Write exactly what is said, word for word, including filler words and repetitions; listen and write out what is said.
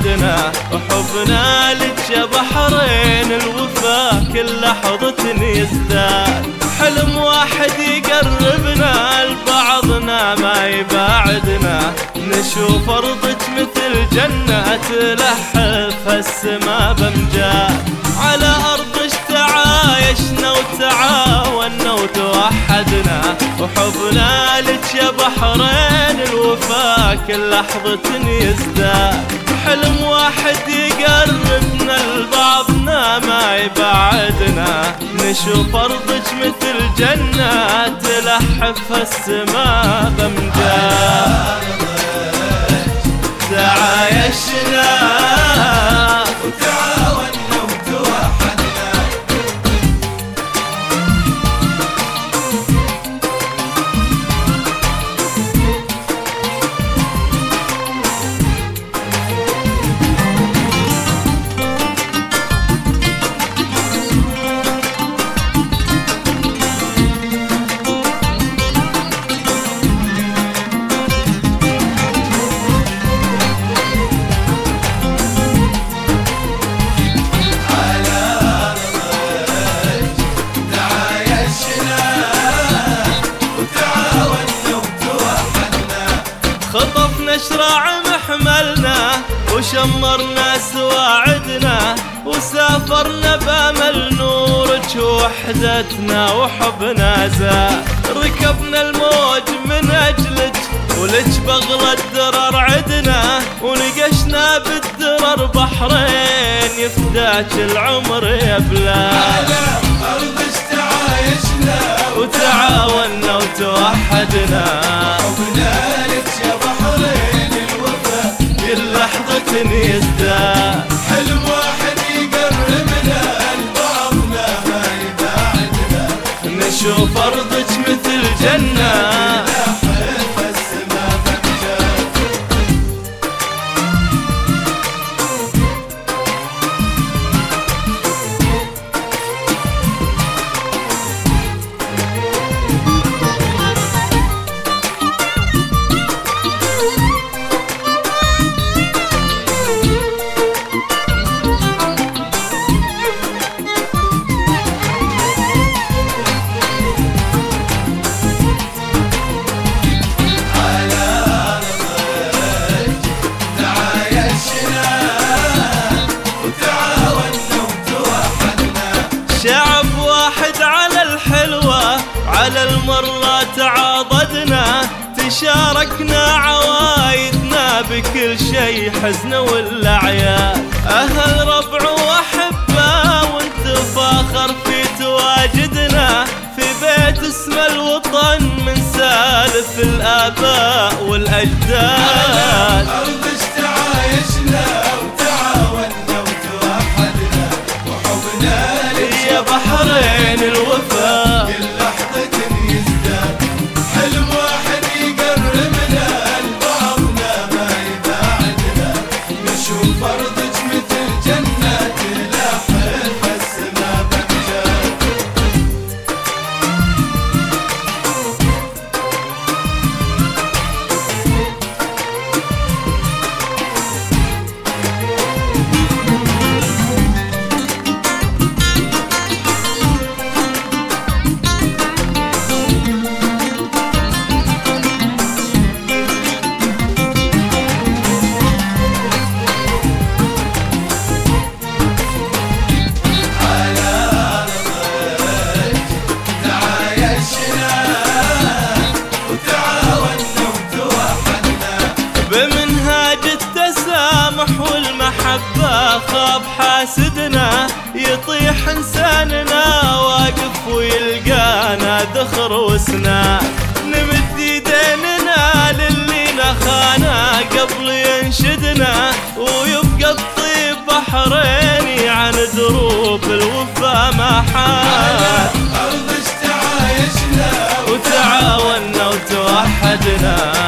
وعدنا، وحبنا لك يا بحرين الوفا كل لحظة يزداد. حلم واحد يقربنا لبعضنا ما يباعدنا، نشوف أرضك مثل جنة تلحف السما بأمجاد. على أرضك تعايشنا وتعاوننا وتوحدنا، وحبنا لك يا بحرين الوفا كل لحظة يزداد. حلم واحد يقربنا لبعضنا ما يبعدنا، نشوف أرضك مثل جنة تلحف السما بأمجاد. تعايشنا وتعاوننا وتوحدنا، خطفنا شراع محملنا وشمرنا سواعدنا، وسافرنا بأمل نورك وحدتنا وحبنا زاد. ركبنا الموج من أجلك ولك بغلى الدرر عدنا، ونقشنا بالدرر بحرين يفداك العمر يا بلاد. على أرضك تعايشنا وتعاوننا وتوحدنا، وحبنا لك يا بحرين الوفا كل لحظة يزداد. حلم واحد يقربنا لبعضنا ما يبعدنا، نشوف أرضك مثل جنة تلحف السما بأمجاد. شعب واحد على الحلوة على المرة تعاضدنا، تشاركنا عوايدنا بكل شي حزن والأعياد. أهل ربع وأحبة وانت فاخر في تواجدنا، في بيت اسم الوطن من سالف الآباء والأجداد. أرضك تعايشنا وتعاوننا وتوحدنا، وحبنا يا بحرين الوفا كل لحظة يزداد. حلم واحد يقربنا لبعضنا ما يبعدنا، نشوف أرضك مثل جنة تلحف السما بأمجاد. بمنهاج التسامح والمحبة خاب حاسدنا، يطيح انساننا واقف ويلقانا ذخر وسنا. نمد يديننا للي نخانا قبل ينشدنا، ويبقى الطيب بحريني عن دروب الوفا ما حال. أرضك تعايشنا وتعاوننا وتوحدنا،